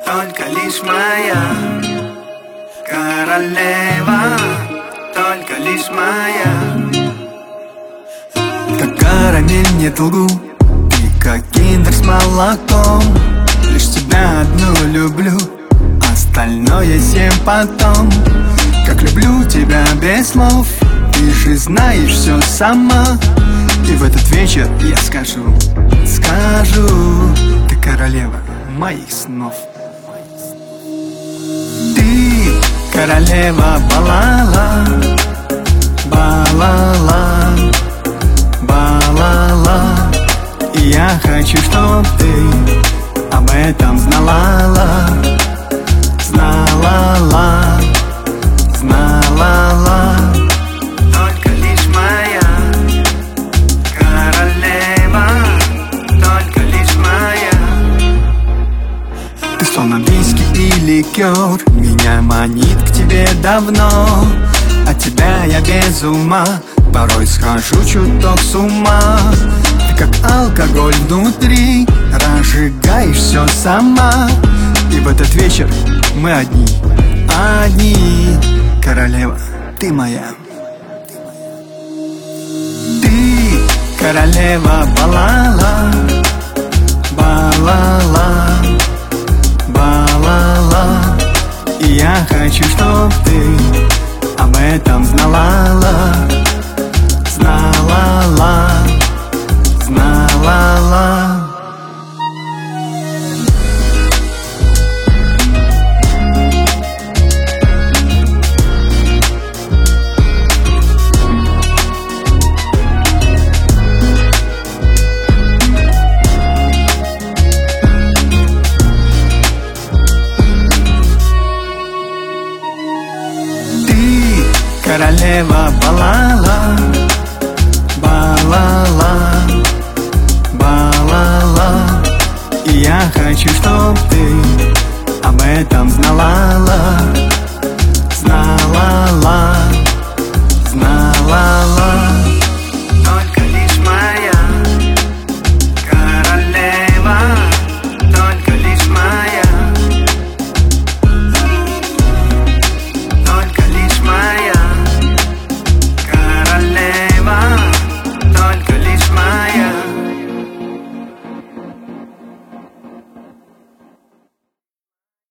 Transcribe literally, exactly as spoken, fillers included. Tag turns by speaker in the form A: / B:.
A: только лишь моя королева, только лишь моя. Как карамель, не лгу, ты как киндер с молоком. Лишь тебя одну люблю, остальное съем потом. Как люблю тебя без слов, ты же знаешь все сама. И в этот вечер я скажу, скажу, ты королева моих снов. Ты королева балала, балала, балала. И я хочу, чтоб ты об этом знала, знала, знала. Только лишь моя королева, только лишь моя. Ты словно виски и ликер, меня манит к тебе давно. От тебя я без ума, порой схожу чуток с ума. Ты как алкоголь внутри, разжигаешь все сама. И в этот вечер мы одни, одни. Королева, ты моя. Ты королева балала, балала, балала. И я хочу, чтоб ты об этом знала, знала, знала. Королева балала, балала.